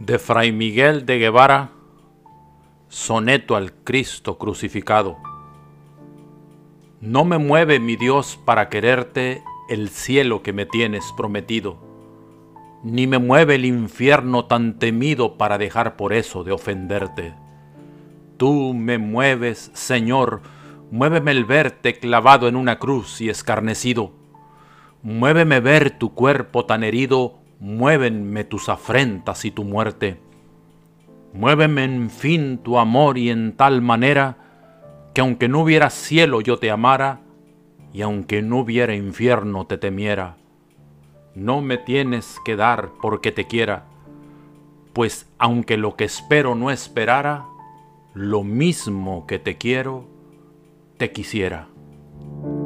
De Fray Miguel de Guevara, soneto al Cristo crucificado. No me mueve, mi Dios, para quererte el cielo que me tienes prometido, ni me mueve el infierno tan temido para dejar por eso de ofenderte. Tú me mueves, Señor, muéveme el verte clavado en una cruz y escarnecido. Muéveme ver tu cuerpo tan herido, muévenme tus afrentas y tu muerte. Muéveme en fin tu amor y en tal manera que aunque no hubiera cielo yo te amara y aunque no hubiera infierno te temiera. No me tienes que dar porque te quiera, pues aunque lo que espero no esperara, lo mismo que te quiero, te quisiera.